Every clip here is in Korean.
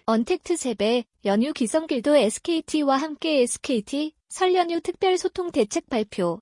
언택트 세배, 연휴 기성길도 SKT와 함께 SKT 설 연휴 특별소통 대책 발표.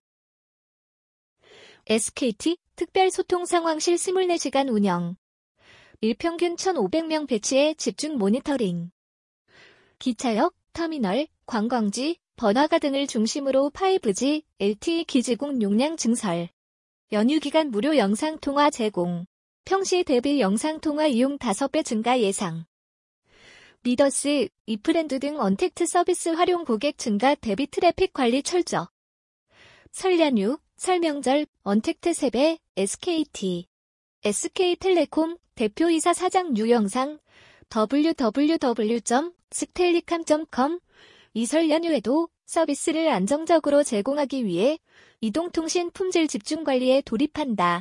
SKT 특별소통 상황실 24시간 운영. 일평균 1,500명 배치에 집중 모니터링. 기차역, 터미널, 관광지, 번화가 등을 중심으로 5G, LTE 기지국 용량 증설. 연휴 기간 무료 영상통화 제공. 평시 대비 영상통화 이용 5배 증가 예상. 미더스, 이프랜드 등 언택트 서비스 활용 고객 증가 대비 트래픽 관리 철저. 설 연휴, 설 명절, 언택트 세배, SKT. SK텔레콤 대표이사 사장 유영상 www.sktelecom.com 이 설 연휴에도 서비스를 안정적으로 제공하기 위해 이동통신 품질 집중 관리에 돌입한다.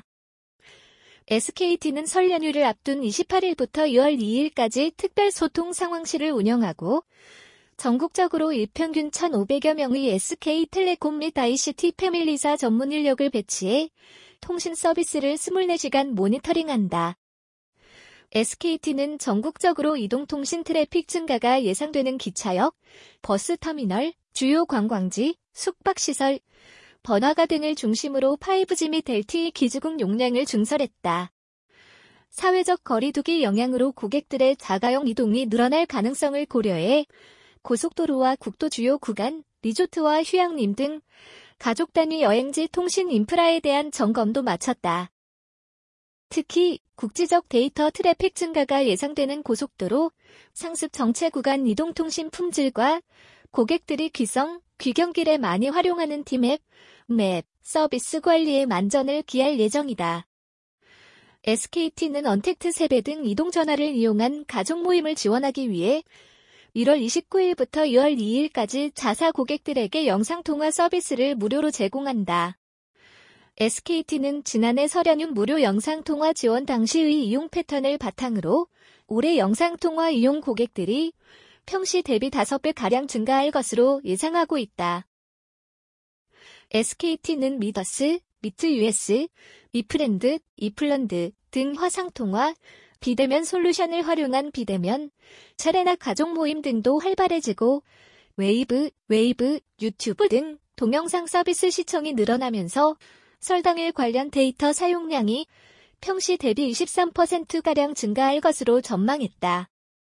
SKT는 설 연휴를 앞둔 28일부터 2월 2일까지 특별소통 상황실을 운영하고 전국적으로 일평균 1,500여 명의 SK텔레콤 및 ICT 패밀리사 전문 인력을 배치해 통신 서비스를 24시간 모니터링한다. SKT는 전국적으로 이동통신 트래픽 증가가 예상되는 기차역, 버스터미널, 주요 관광지, 숙박시설, 번화가 등을 중심으로 5G 및 LTE 기지국 용량을 증설했다. 사회적 거리두기 영향으로 고객들의 자가용 이동이 늘어날 가능성을 고려해 고속도로와 국도 주요 구간, 리조트와 휴양림 등 가족 단위 여행지 통신 인프라에 대한 점검도 마쳤다. 특히 국지적 데이터 트래픽 증가가 예상되는 고속도로, 상습 정체 구간 이동통신 품질과 고객들이 귀성, 귀경길에 많이 활용하는 T맵, 맵, 서비스 관리에 만전을 기할 예정이다. SKT는 언택트 세배 등 이동전화를 이용한 가족 모임을 지원하기 위해 1월 29일부터 2월 2일까지 자사 고객들에게 영상통화 서비스를 무료로 제공한다. SKT는 지난해 설 연휴 무료 영상통화 지원 당시의 이용 패턴을 바탕으로 올해 영상통화 이용 고객들이 평시 대비 5배가량 증가할 것으로 예상하고 있다. SKT는 미더스, 미트US, 이프랜드, 이플런드 등 화상통화, 비대면 솔루션을 활용한 비대면, 차례나 가족 모임 등도 활발해지고 웨이브, 유튜브 등 동영상 서비스 시청이 늘어나면서 설 당일 관련 데이터 사용량이 평시 대비 23%가량 증가할 것으로 전망했다.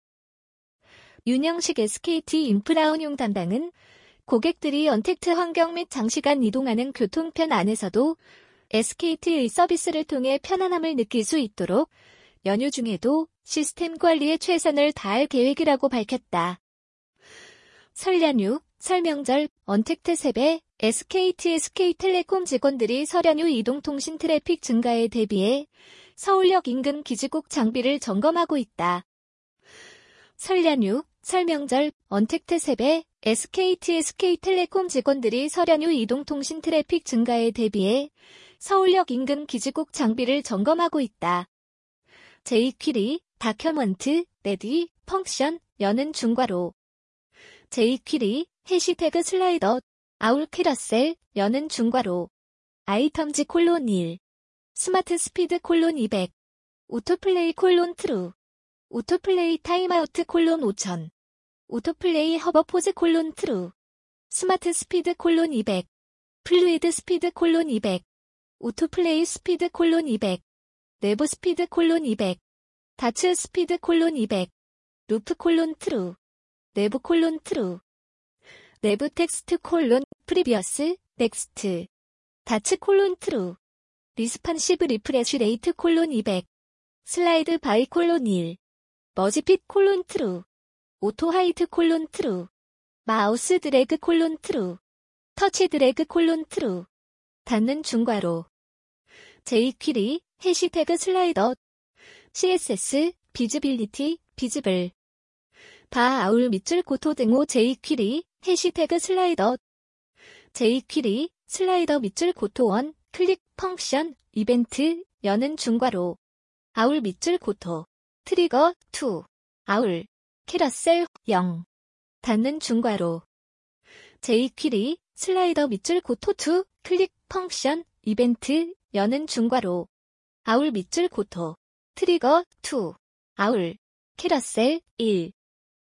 윤영식 SKT 인프라 운용 담당은 고객들이 언택트 환경 및 장시간 이동하는 교통편 안에서도 SKT의 서비스를 통해 편안함을 느낄 수 있도록 연휴 중에도 시스템 관리에 최선을 다할 계획이라고 밝혔다. 설 연휴, 설 명절, 언택트 세배, SK텔레콤 직원들이 설 연휴 이동통신 트래픽 증가에 대비해 서울역 인근 기지국 장비를 점검하고 있다. 설 연휴, 설 명절, 언택트 세배, SK텔레콤 직원들이 설 연휴 이동통신 트래픽 증가에 대비해 서울역 인근 기지국 장비를 점검하고 있다. jQuery, 다큐먼트, 레디, 펑션, 여는 중괄호. jQuery, 해시태그 슬라이더, 아울 캐러셀, 여는 중괄호. 아이템즈 콜론 1. 스마트 스피드 콜론 200. 오토플레이 콜론 트루. 오토플레이 타임아우트 콜론 5000. 오토플레이 허버포즈 콜론 트루. 스마트 스피드 콜론 200. 플루이드 스피드 콜론 200. 오토플레이 스피드 콜론 200. 내부 스피드 콜론 200. 다츠 스피드 콜론 200. 루프 콜론 트루. 내부 콜론 트루. 내부 텍스트 콜론 프리비어스 넥스트. 다츠 콜론 트루. 리스판시브 리프레쉬 레이트 콜론 200. 슬라이드 바이 콜론 1. 머지핏 콜론 트루. 오토 하이트 콜론 트루. 마우스 드래그 콜론 트루. 터치 드래그 콜론 트루. 닫는 중괄호. jQuery, 해시태그 슬라이더. CSS, 비즈빌리티, 비즈블. 바 아울 밑줄 고토 등호 jQuery, 해시태그 슬라이더. jQuery, 슬라이더 밑줄 고토 1, 클릭 펑션, 이벤트, 여는 중괄호. 아울 밑줄 고토. 트리거 2. 아울. 캐러셀 0. 닫는 중괄호. jQuery, 슬라이더 밑줄 고토 2, 클릭 펑션, 이벤트, 여는 중괄호. 아울 밑줄 고토. 트리거 2. 아울. 캐러셀 1.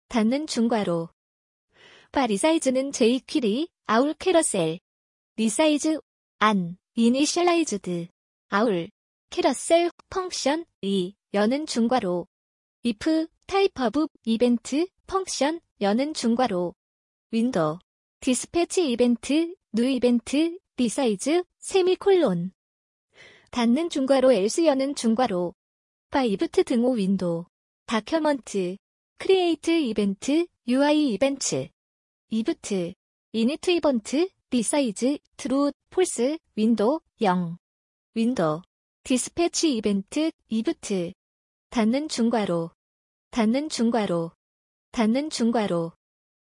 닫는 중괄호. 바 리사이즈는 jQuery, 아울 캐러셀. 리사이즈, 안, 이니셜라이즈드. 아울, 캐러셀, 펑션, 여는 중괄호. if, 타입 오브, 이벤트, 펑션, 여는 중괄호. 윈도우, 디스패치 이벤트, 뉴 이벤트, 리사이즈, 세미콜론. 닫는 중괄호 else 여는 중괄호. 바 이브트 등호 윈도우. 다큐먼트, 크리에이트 이벤트, UI 이벤트. 이브트, 이니트 이벤트, 리사이즈, 트루, 폴스, 윈도우, 0. 윈도우, 디스패치 이벤트, 이브트. 닫는 중괄호. 닫는 중괄호. 닫는 중괄호.